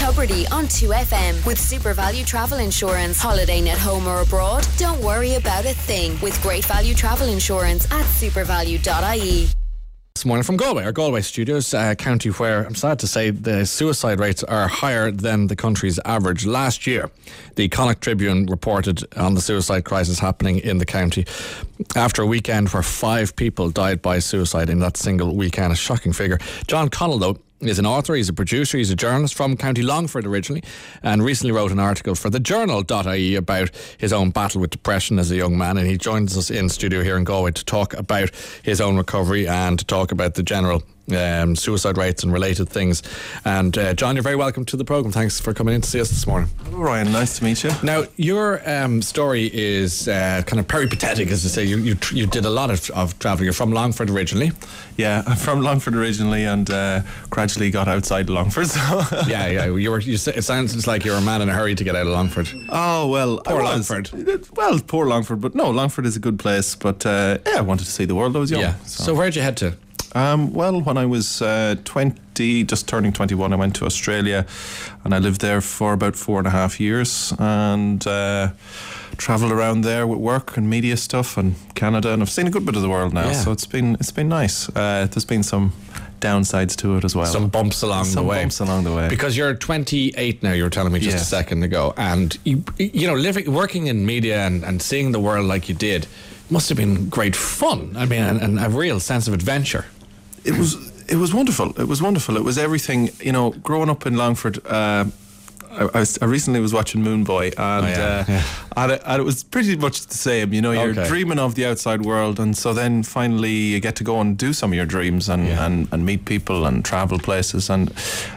Tubridy on 2FM with Super Value Travel Insurance. Holidaying at home or abroad? Don't worry about a thing with Great Value Travel Insurance at supervalue.ie. This morning from Galway, our Galway studios, a county where I'm sad to say the suicide rates are higher than the country's average. Last year, the Connacht Tribune reported on the suicide crisis happening in the county after a weekend where 5 people died by suicide in that single weekend. A shocking figure. John Connell, though, is an author, he's a producer, he's a journalist from County Longford originally, and recently wrote an article for thejournal.ie about his own battle with depression as a young man, and he joins us in studio here in Galway to talk about his own recovery and to talk about the general suicide rates and related things. And John, you're very welcome to the programme. Thanks for coming in to see us this morning. Hello Ryan, nice to meet you. Now, your story is kind of peripatetic, as to say. You did a lot of travelling. You're from Longford originally. Yeah, I'm from Longford originally and gradually got outside Longford. So. Yeah. It sounds like you're a man in a hurry to get out of Longford. Oh, well. Poor Longford. Well, poor Longford, but no, Longford is a good place. But I wanted to see the world. I was young. Yeah. So where'd you head to? Well, when I was 20, just turning 21, I went to Australia and I lived there for about 4.5 years and travelled around there with work and media stuff and Canada, and I've seen a good bit of the world now. So it's been nice. There's been some downsides to it as well. Some bumps along the way. Because you're 28 now, you were telling me just a second ago, and you know, working in media and seeing the world like you did must have been great fun. I mean, and a real sense of adventure. It was wonderful. It was everything, you know, growing up in Longford. I recently was watching Moon Boy, and it was pretty much the same. You know, you're dreaming of the outside world, and so then finally you get to go and do some of your dreams and meet people and travel places, and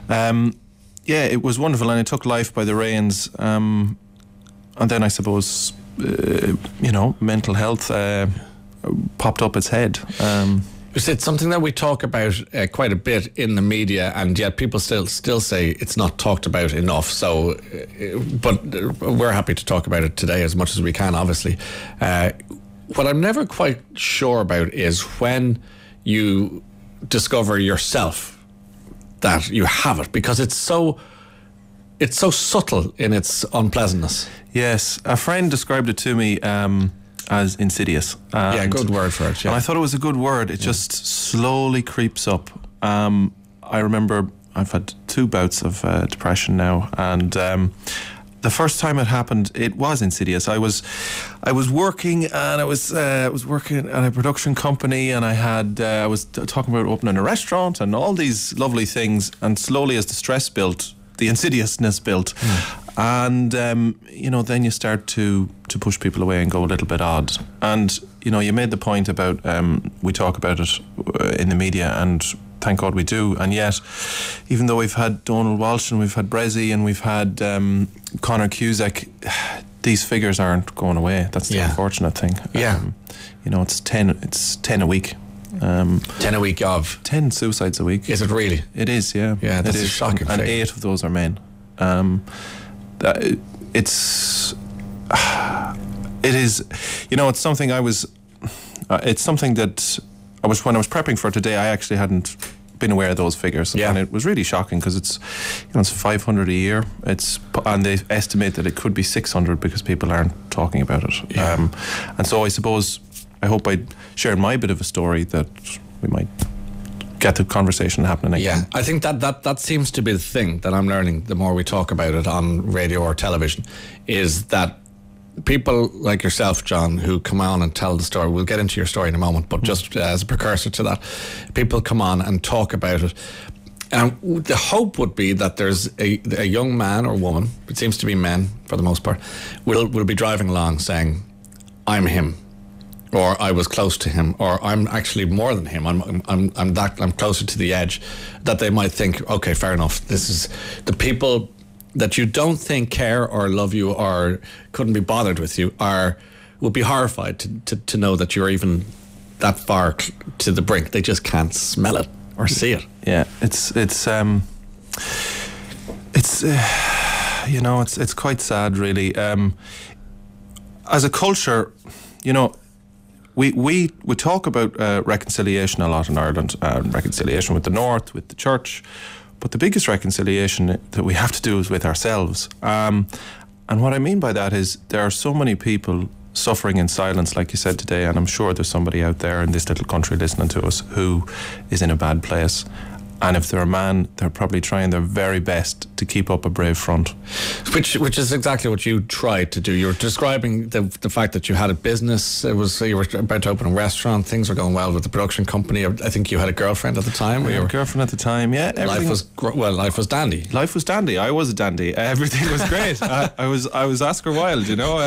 it was wonderful, and it took life by the reins. And then I suppose mental health popped up its head. It's something that we talk about quite a bit in the media, and yet people still say it's not talked about enough. So, but we're happy to talk about it today as much as we can, obviously. What I'm never quite sure about is when you discover yourself that you have it, because it's so subtle in its unpleasantness. Yes, a friend described it to me as insidious. Good word for it. Yeah. And I thought it was a good word. It just slowly creeps up. I remember I've had 2 bouts of depression now, and the first time it happened, it was insidious. I was working, and I was working at a production company, and I was talking about opening a restaurant and all these lovely things, and slowly as the stress built, the insidiousness built. And, then you start to push people away and go a little bit odd. And, you made the point about, we talk about it in the media, and thank God we do. And yet, even though we've had Donald Walsh and we've had Brezzy and we've had Conor Cusack, these figures aren't going away. That's the unfortunate thing. Yeah. It's 10 a week. 10 a week of 10 suicides a week. Is it really? It is, yeah. Yeah, that's a shocking thing. And 8 of those are men. It is, it's something it's something that when I was prepping for today, I actually hadn't been aware of those figures. And it was really shocking because it's 500 a year. And they estimate that it could be 600 because people aren't talking about it. Yeah. And so I hope I shared my bit of a story that we might get the conversation happening again. Yeah, I think that seems to be the thing that I'm learning the more we talk about it on radio or television, is that people like yourself, John, who come on and tell the story, we'll get into your story in a moment, but just as a precursor to that, people come on and talk about it. And the hope would be that there's a young man or woman, it seems to be men for the most part, will be driving along saying, I'm him, or I was close to him, or I'm actually more than him. I'm closer to the edge. That they might think, okay, fair enough. This is the people that you don't think care or love you or couldn't be bothered with you will be horrified to know that you're even that far to the brink. They just can't smell it or see it. Yeah, it's quite sad, really. As a culture, we talk about reconciliation a lot in Ireland, reconciliation with the North, with the Church, But the biggest reconciliation that we have to do is with ourselves. And what I mean by that is there are so many people suffering in silence, like you said today, and I'm sure there's somebody out there in this little country listening to us who is in a bad place. And if they're a man, they're probably trying their very best to keep up a brave front. Which is exactly what you tried to do. You were describing the fact that you had a business. You were about to open a restaurant. Things were going well with the production company. I think you had a girlfriend at the time. I had a girlfriend at the time, yeah. Life was dandy. Life was dandy. I was a dandy. Everything was great. I was Oscar Wilde,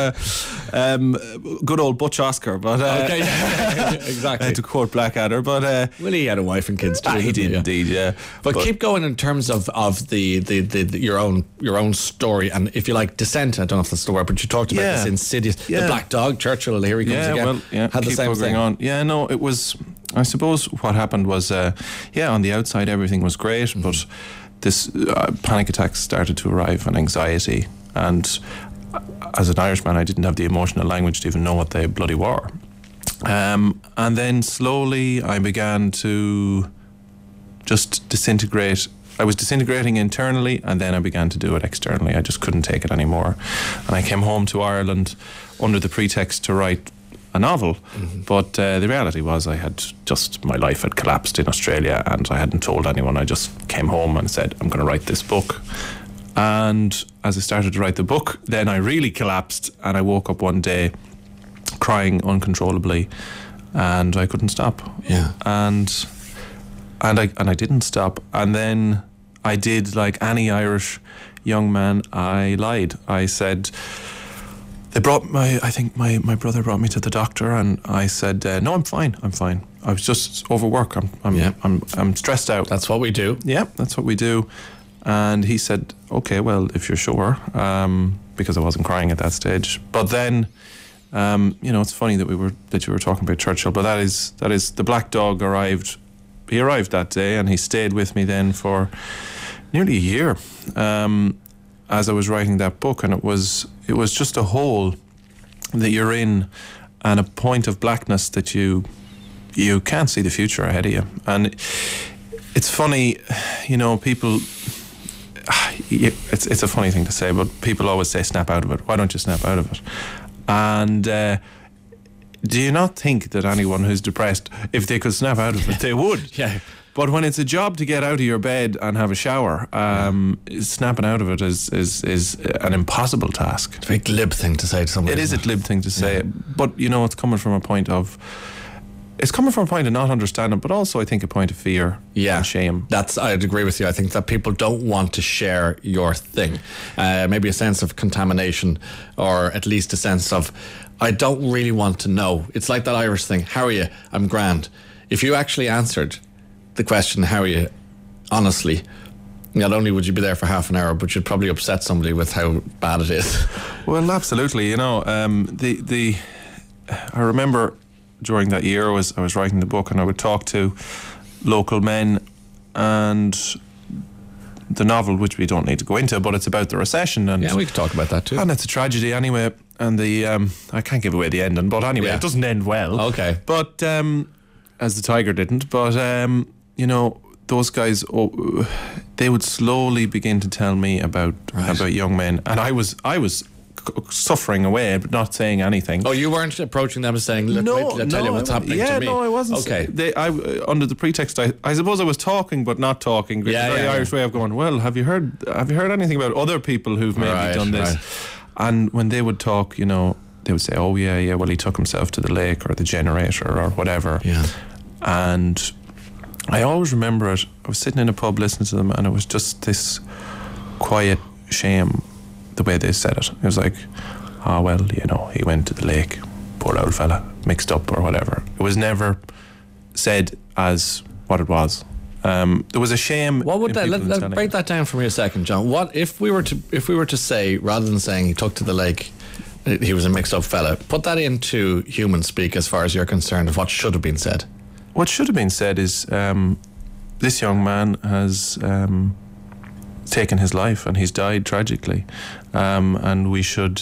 good old Butch Oscar. But okay, yeah, exactly. To quote Blackadder, but he had a wife and kids too. He did indeed, yeah. But keep going in terms of the your own story, and if you like descent. I don't know if that's the word, but you talked about this insidious. The black dog, Churchill. Here he comes again. Well, had the same thing on. Yeah, no, it was. I suppose what happened was, on the outside everything was great, but this panic attacks started to arrive and anxiety, and as an Irishman, I didn't have the emotional language to even know what they bloody were. And then slowly I began to just disintegrate. I was disintegrating internally, and then I began to do it externally. I just couldn't take it anymore. And I came home to Ireland under the pretext to write a novel. But the reality was my life had collapsed in Australia, and I hadn't told anyone. I just came home and said, I'm going to write this book. And as I started to write the book, then I really collapsed, and I woke up one day crying uncontrollably, and I couldn't stop. Yeah. And I didn't stop. And then I did like any Irish young man. I lied. I said, I think my brother brought me to the doctor, and I said, no, I'm fine. I was just overworked. I'm stressed out. That's what we do. Yeah, that's what we do. And he said, okay, well, if you're sure, because I wasn't crying at that stage. But then, it's funny that you were talking about Churchill, but that is the black dog arrived. He arrived that day, and he stayed with me then for nearly a year as I was writing that book. And it was just a hole that you're in, and a point of blackness that you can't see the future ahead of you. And it's funny, people. It's a funny thing to say, but people always say, "Snap out of it." Why don't you snap out of it? And do you not think that anyone who's depressed, if they could snap out of it, they would? Yeah. But when it's a job to get out of your bed and have a shower, snapping out of it is an impossible task. It's a very glib thing to say to somebody. It is a glib thing to say, but it's coming from a point of. It's coming from a point of not understanding, but also I think a point of fear and shame. I'd agree with you. I think that people don't want to share your thing. Maybe a sense of contamination, or at least a sense of, I don't really want to know. It's like that Irish thing, how are you? I'm grand. If you actually answered the question, how are you, honestly, not only would you be there for half an hour, but you'd probably upset somebody with how bad it is. Well, absolutely. I remember during that year I was writing the book, and I would talk to local men, and the novel, which we don't need to go into, but it's about the recession. And we could talk about that too. And it's a tragedy anyway. And I can't give away the ending, but anyway, it doesn't end well. Okay. But as the tiger didn't. But those guys, they would slowly begin to tell me about young men, and I was suffering away but not saying anything. Oh, you weren't approaching them and saying, look, wait, I'll tell you what's happening to me. No, I wasn't. Okay. Under the pretext, I suppose I was talking but not talking. It's a very Irish way of going, well, have you heard anything about other people who've maybe done this? And when they would talk, they would say, oh yeah, well, he took himself to the lake or the generator or whatever. Yeah. And I always remember it. I was sitting in a pub listening to them, and it was just this quiet shame the way they said it. It was like, he went to the lake, poor old fella, mixed up or whatever. It was never said as what it was. There was a shame. What would that? Let's break that down for me a second, John. What if we were to say, rather than saying he took to the lake, he was a mixed up fella, put that into human speak as far as you're concerned of what should have been said? What should have been said is, this young man has taken his life, and he's died tragically, and we should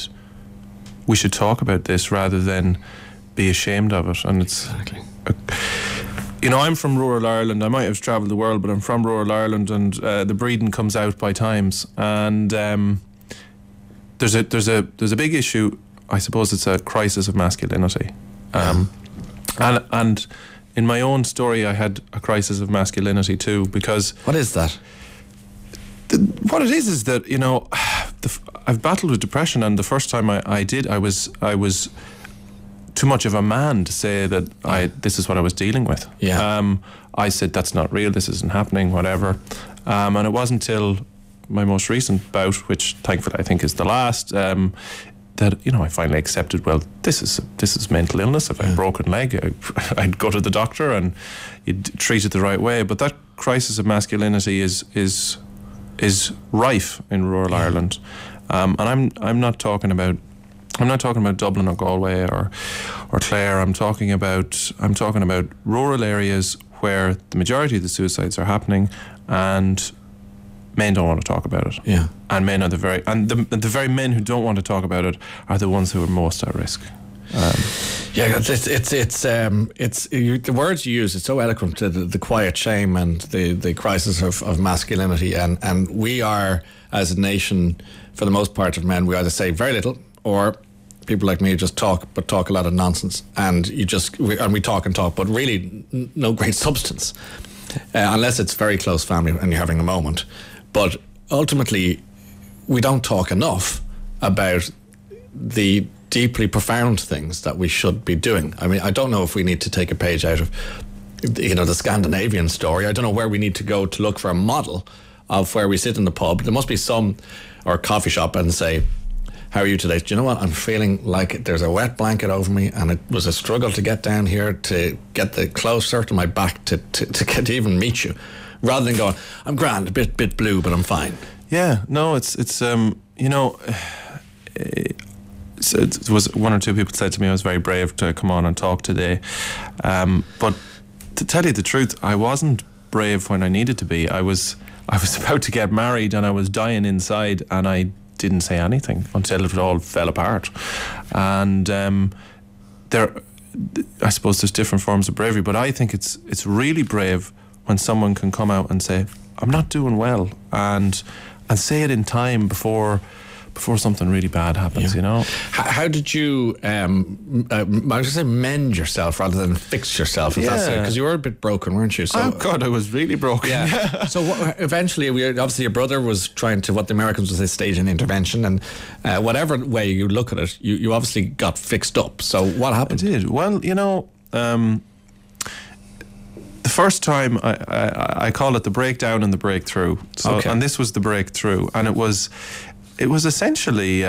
talk about this rather than be ashamed of it. And it's I'm from rural Ireland. I might have travelled the world, but I'm from rural Ireland, and the breeding comes out by times. And there's a big issue. I suppose it's a crisis of masculinity. And in my own story, I had a crisis of masculinity too, because what is that? What it is that I've battled with depression, and the first time I did, I was too much of a man to say that this is what I was dealing with. Yeah. I said, that's not real, this isn't happening, whatever. And it wasn't until my most recent bout, which thankfully I think is the last, that I finally accepted, well, this is mental illness. If I had a broken leg, I'd go to the doctor and you'd treat it the right way. But that crisis of masculinity is rife in rural Ireland. And I'm not talking about Dublin or Galway or Clare. I'm talking about rural areas where the majority of the suicides are happening, and men don't want to talk about it. Yeah. And men are the very men who don't want to talk about it are the ones who are most at risk. It's the words you use. It's so eloquent. The quiet shame and the crisis of masculinity, and we are, as a nation, for the most part of men, we either say very little, or people like me just talk a lot of nonsense, and we talk and talk, but really no great substance, unless it's very close family and you're having a moment. But ultimately, we don't talk enough about the deeply profound things that we should be doing. I mean, I don't know if we need to take a page out of the Scandinavian story. I don't know where we need to go to look for a model of where we sit in the pub. There must be some, or coffee shop, and say, how are you today? Do you know what? I'm feeling like there's a wet blanket over me, and it was a struggle to get down here, to get the closer to my back to get to even meet you, rather than going, I'm grand, a bit blue, but I'm fine. Yeah, no, it was one or two people said to me I was very brave to come on and talk today, but to tell you the truth, I wasn't brave when I needed to be. I was about to get married and I was dying inside, and I didn't say anything until it all fell apart. And I suppose there's different forms of bravery, but I think it's really brave when someone can come out and say, I'm not doing well, and say it in time before something really bad happens. How did you I was say mend yourself rather than fix yourself, because you were a bit broken, weren't you? Oh God, I was really broken. Yeah. So eventually, obviously your brother was trying to, what the Americans would say, stage an intervention, and whatever way you look at it, you obviously got fixed up. So what happened? I did. Well, the first time, I call it the breakdown and the breakthrough. So, okay. And this was the breakthrough, and it was essentially,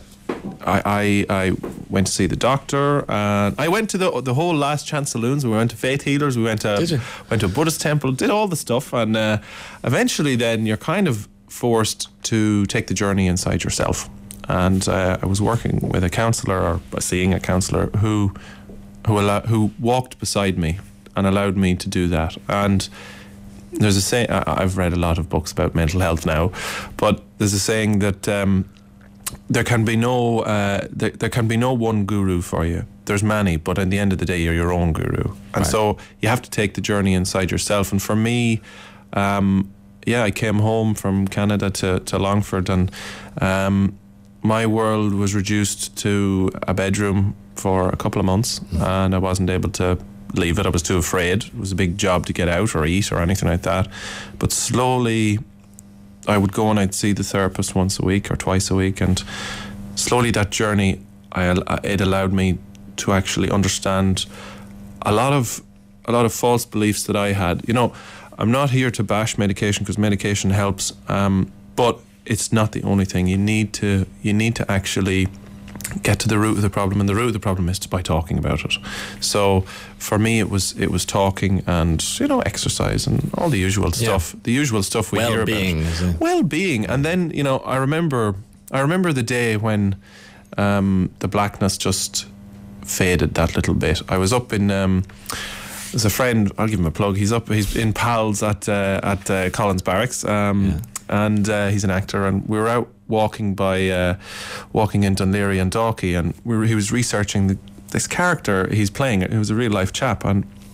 I went to see the doctor, and I went to the whole Last Chance saloons. We went to faith healers. We went to a Buddhist temple. Did all the stuff, and eventually, then you're kind of forced to take the journey inside yourself. And I was working with a counsellor, or seeing a counsellor who walked beside me and allowed me to do that. And there's a saying, I've read a lot of books about mental health now, but there's a saying that there can be no one guru for you. There's many, but at the end of the day, you're your own guru. And so you have to take the journey inside yourself. And for me, I came home from Canada to Longford, and my world was reduced to a bedroom for a couple of months, and I wasn't able to leave it. I was too afraid. It was a big job to get out or eat or anything like that. But slowly I would go and I'd see the therapist once a week or twice a week, and slowly that journey, it allowed me to actually understand a lot of false beliefs that I had. I'm not here to bash medication, because medication helps, but it's not the only thing. You need to actually get to the root of the problem, and the root of the problem is by talking about it. So for me, it was talking and exercise and all the usual stuff. The usual stuff we hear about. Well-being, and then I remember the day when the blackness just faded that little bit. I was up in there's a friend, I'll give him a plug. He's in Pals at Collins Barracks, and he's an actor, and we were out walking in Dunleary and Dalkey, and he was researching this character he's playing. It was a real life chap, and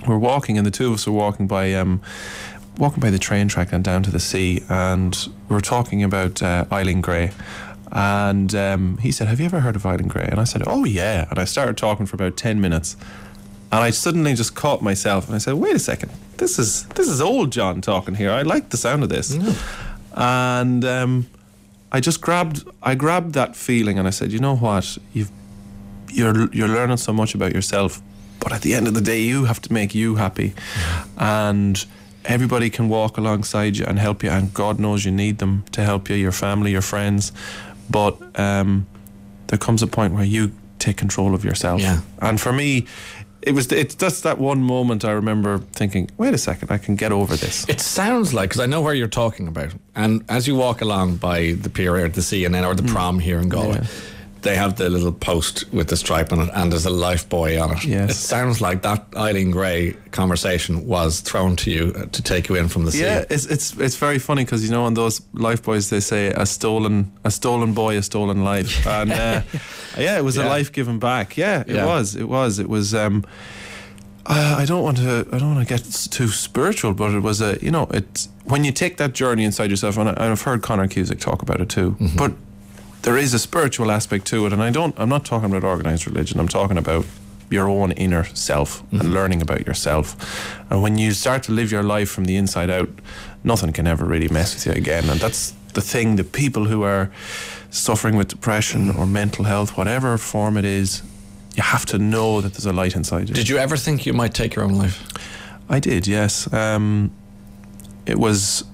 we're walking, and the two of us are walking by the train track and down to the sea, and we were talking about Eileen Gray. And he said, have you ever heard of Eileen Gray? And I said, oh yeah. And I started talking for about 10 minutes. And I suddenly just caught myself and I said, wait a second, this is old John talking here. I like the sound of this. And I grabbed that feeling and I said, you know what, you're learning so much about yourself, but at the end of the day you have to make you happy. And everybody can walk alongside you and help you, and God knows you need them to help you, your family, your friends, but there comes a point where you take control of yourself. And for me, it's just that one moment I remember thinking, wait a second, I can get over this. It sounds like, because I know where you're talking about, and as you walk along by the pier or the CNN or the prom here in Galway, they have the little post with the stripe on it, and there's a life buoy on it. Yes. It sounds like that Eileen Gray conversation was thrown to you to take you in from the sea. Yeah, it's very funny because, you know, on those life buoys they say a stolen boy, a stolen life, and it was a life given back. It was. It was. I don't want to get too spiritual, but it was it's when you take that journey inside yourself, and I've heard Conor Cusack talk about it too, but there is a spiritual aspect to it, and I'm not talking about organised religion. I'm talking about your own inner self and learning about yourself. And when you start to live your life from the inside out, nothing can ever really mess with you again. And that's the thing. The people who are suffering with depression or mental health, whatever form it is, you have to know that there's a light inside you. Did you ever think you might take your own life? I did, yes. It was,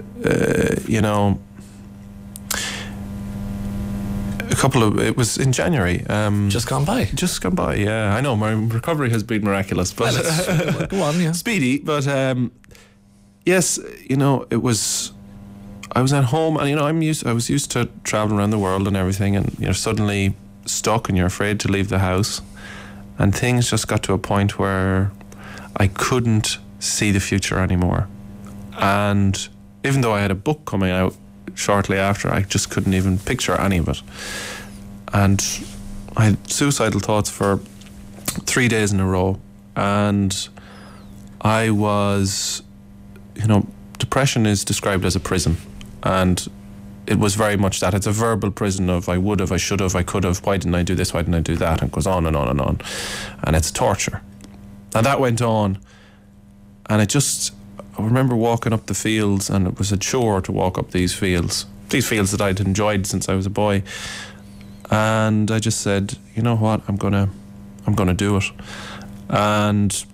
it was in January. Just gone by, yeah. I know, my recovery has been miraculous, but go on, yeah. Speedy, but yes, it was, I was at home, and I was used to traveling around the world and everything, and you're suddenly stuck and you're afraid to leave the house, and things just got to a point where I couldn't see the future anymore. And even though I had a book coming out shortly after, I just couldn't even picture any of it. And I had suicidal thoughts for 3 days in a row, and I was, depression is described as a prison, and it was very much that. It's a verbal prison of I would have, I should have, I could have, why didn't I do this, why didn't I do that, and it goes on and on and on, and it's torture. And that went on, and I remember walking up the fields, and it was a chore to walk up these fields that I'd enjoyed since I was a boy. And I just said, you know what, I'm gonna do it. And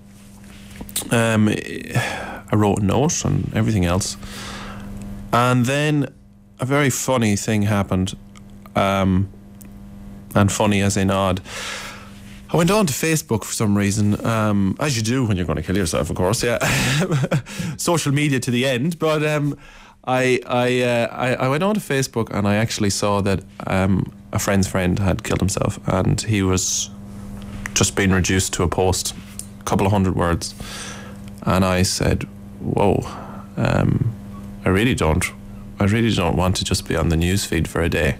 I wrote a note and everything else. And then a very funny thing happened, and funny as in odd. I went on to Facebook for some reason, as you do when you're going to kill yourself, of course, yeah. Social media to the end. But I went on to Facebook, and I actually saw that a friend's friend had killed himself, and he was just being reduced to a post, a couple of 100 words. And I said, whoa, I really don't want to just be on the news feed for a day.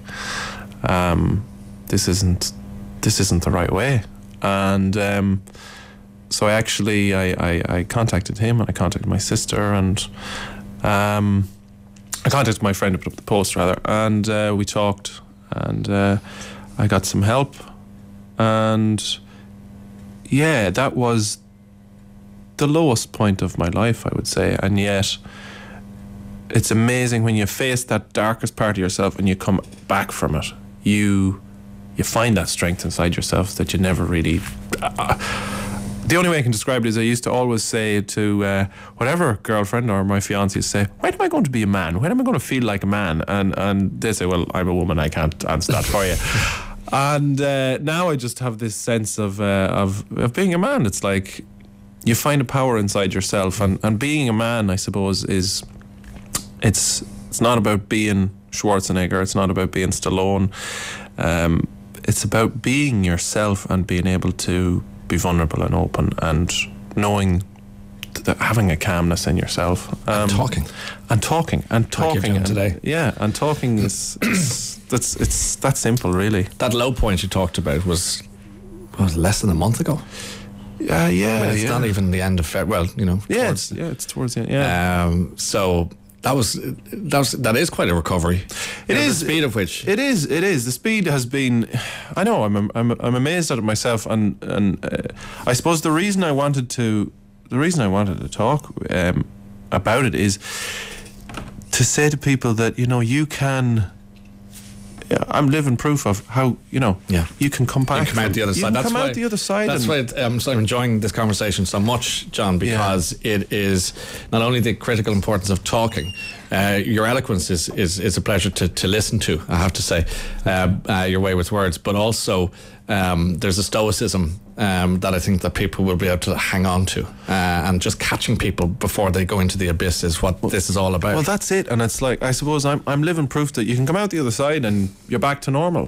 This isn't the right way. And so I contacted him, and I contacted my sister, and I contacted my friend who put up the post, rather, and we talked, and I got some help, and yeah, that was the lowest point of my life, I would say. And yet it's amazing when you face that darkest part of yourself and you come back from it, you find that strength inside yourself that you never really... the only way I can describe it is I used to always say to whatever girlfriend or my fiancé say, when am I going to be a man? When am I going to feel like a man? And they say, well, I'm a woman, I can't answer that for you. And now I just have this sense of being a man. It's like you find a power inside yourself, and being a man, I suppose, is it's not about being Schwarzenegger, it's not about being Stallone. It's about being yourself and being able to be vulnerable and open, and knowing that having a calmness in yourself, and talking like you're doing today. Yeah, and talking is it's that simple, really. That low point you talked about was less than a month ago. Yeah, It's not even the end of February. Well, it's towards the end. Yeah. So that is quite a recovery. It is the speed of which it is. The speed has been. I know. I'm amazed at it myself, and I suppose the reason I wanted to talk about it is to say to people that you can. I'm living proof of how you can come back. You come out the other side. Come out the other side. That's why I'm enjoying this conversation so much, John, because it is not only the critical importance of talking. Your eloquence is a pleasure to listen to, I have to say, your way with words, but also there's a stoicism that I think that people will be able to hang on to, and just catching people before they go into the abyss is what this is all about. Well, that's it, and it's like, I suppose I'm living proof that you can come out the other side and you're back to normal.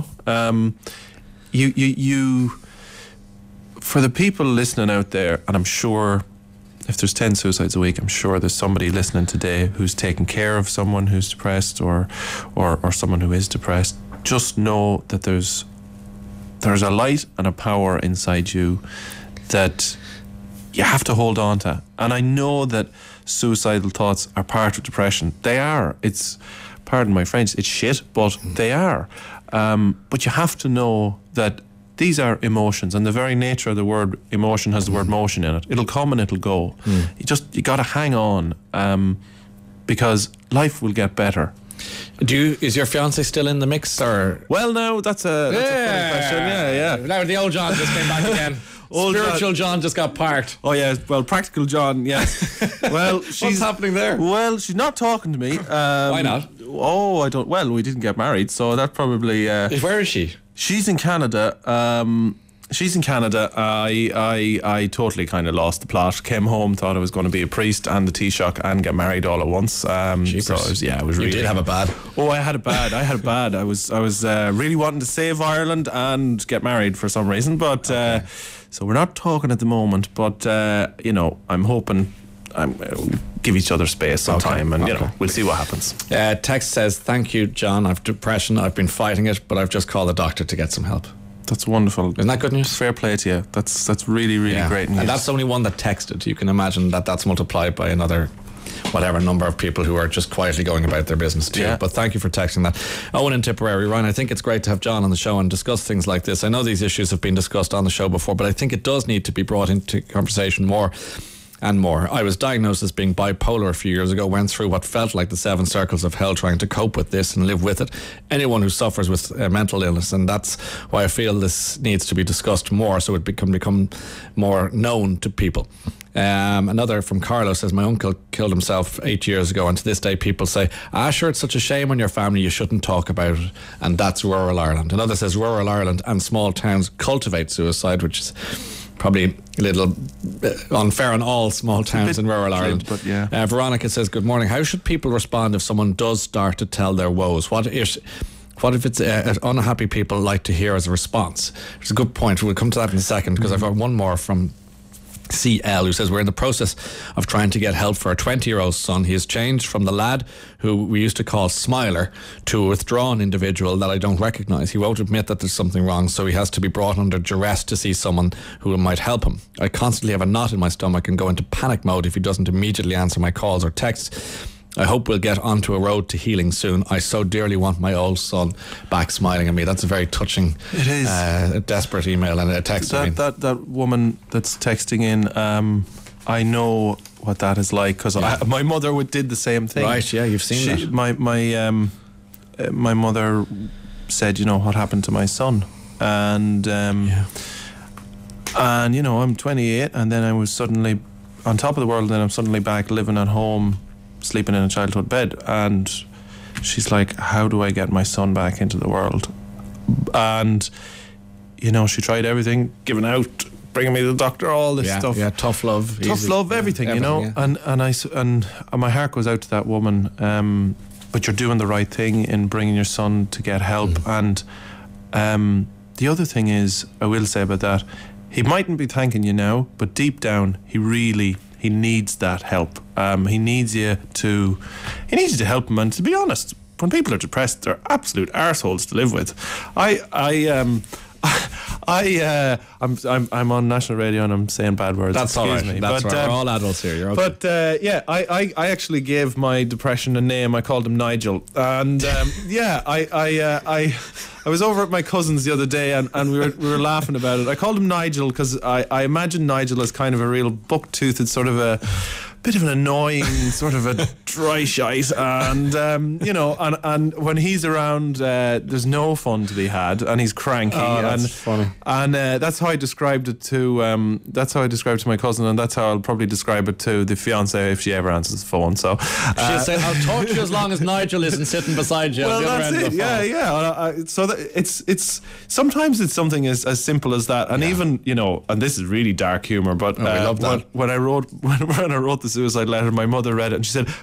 You for the people listening out there, and I'm sure if there's 10 suicides a week, I'm sure there's somebody listening today who's taking care of someone who's depressed or someone who is depressed. Just know that there's a light and a power inside you that you have to hold on to. And I know that suicidal thoughts are part of depression. They are. It's, pardon my French, it's shit, but they are. But you have to know that these are emotions, and the very nature of the word emotion has the word motion in it. It'll come and it'll go. You got to hang on, because life will get better. Is your fiancé still in the mix, or? Well, no, that's a funny question. Yeah. Now the old John just came back again. Spiritual John just got parked. Oh yeah, well, practical John, yes. Well, what's happening there? Well, she's not talking to me. Why not? Oh, I don't. Well, we didn't get married, so that probably. Where is she? She's in Canada. I totally kind of lost the plot. Came home, thought I was going to be a priest and the Taoiseach and get married all at once. So I was really. You did have it bad. Oh, I had it bad. I was really wanting to save Ireland and get married for some reason, but so we're not talking at the moment. But I'm hoping. Give each other space some time, and we'll see what happens. Text says, "Thank you, John. I've depression. I've been fighting it, but I've just called the doctor to get some help." That's wonderful. Isn't that good news? Fair play to you. That's really great news. And that's only one that texted. You can imagine that's multiplied by another whatever number of people who are just quietly going about their business too. Yeah. But thank you for texting that. Owen in Tipperary. Ryan, I think it's great to have John on the show and discuss things like this. I know these issues have been discussed on the show before, but I think it does need to be brought into conversation more and more. I was diagnosed as being bipolar a few years ago, went through what felt like the 7 circles of hell trying to cope with this and live with it. Anyone who suffers with mental illness, and that's why I feel this needs to be discussed more so it can become more known to people. Another from Carlos says, my uncle killed himself 8 years ago, and to this day people say, sure, it's such a shame on your family, you shouldn't talk about it, and that's rural Ireland. Another says rural Ireland and small towns cultivate suicide, which is probably a little unfair on all small towns in rural Ireland. But yeah. Veronica says, good morning. How should people respond if someone does start to tell their woes? What if it's unhappy people like to hear as a response? It's a good point. We'll come to that in a second, because I've got one more from CL, who says, we're in the process of trying to get help for a 20-year-old son. He has changed from the lad who we used to call Smiler to a withdrawn individual that I don't recognise. He won't admit that there's something wrong, so he has to be brought under duress to see someone who might help him. I constantly have a knot in my stomach and go into panic mode if he doesn't immediately answer my calls or texts. I hope we'll get onto a road to healing soon. I so dearly want my old son back smiling at me. That's a very touching, it is. A desperate email and a text. That woman that's texting in, I know what that is like, because my mother did the same thing. Right, yeah, you've seen that. My mother said, what happened to my son? And I'm 28, and then I was suddenly on top of the world, and then I'm suddenly back living at home, sleeping in a childhood bed. And she's like, how do I get my son back into the world? And she tried everything, giving out, bringing me to the doctor, all this stuff. Yeah, tough love, everything, Yeah. And my heart goes out to that woman. But you're doing the right thing in bringing your son to get help. And the other thing is, I will say about that, he mightn't be thanking you now, but deep down, he needs that help. He needs you to help him. And to be honest, when people are depressed, they're absolute arseholes to live with. I'm on national radio and I'm saying bad words. That's all right. Excuse me. That's right. We're all adults here. You're okay. But I actually gave my depression a name. I called him Nigel, and I was over at my cousin's the other day, and we were laughing about it. I called him Nigel because I imagine Nigel as kind of a real buck-toothed, sort of a bit of an annoying sort of a dry shite, and and when he's around, there's no fun to be had, and he's cranky. That's funny. And that's how I described it to my cousin, and that's how I'll probably describe it to the fiance if she ever answers the phone. So she'll say, "I'll talk to you as long as Nigel isn't sitting beside you." Well, at the other that's end it. of the phone. Yeah. So it's sometimes it's something as simple as that, and even and this is really dark humor, but we love that. when I wrote the suicide letter, my mother read it and she said,